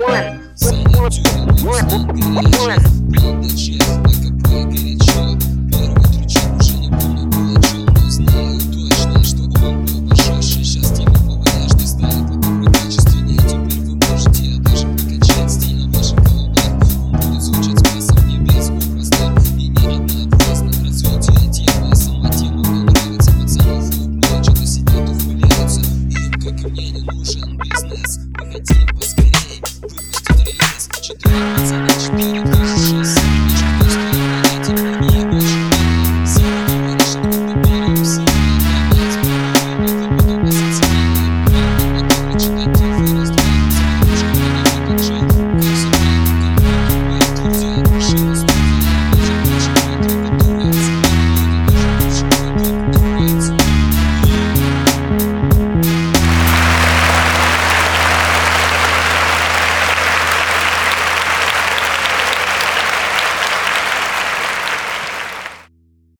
Саня Тюрин, Руслан Горячев, Блинда Чех, АКП горячо. Первый трючок уже не помню был о чем, но знаю точно, что он был пошедший. Сейчас типа поваляшки стали по качественнее. Теперь вы можете даже прокачать стиль на ваших головах. Он будет звучать с басом небес, образно и не однообразно. Развитие темы, сама тема мне нравится. Пацаны флуп, что-то сидят, ухмыляются. Им, как и мне, не нужен бизнес. Мы хотим поскорее